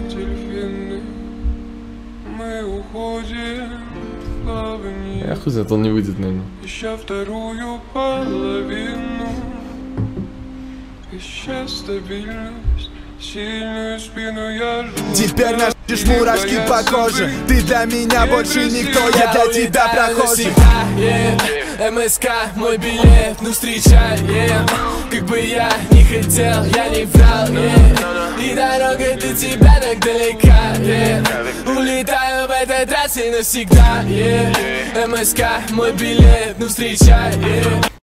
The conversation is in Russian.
Мы уходим в плавание. Я хуй знает, он не выйдет, наверное. Еще вторую половину. Ища стабильность, сильную спину я жду. Теперь наши мурашки по коже. Ты для меня больше никто, я для тебя прохожий. МСК, мой билет, ну встречай, как бы я не хотел, я не врал, и дорога до тебя так далека, улетаю в этот раз и навсегда, МСК, мой билет, ну встречай,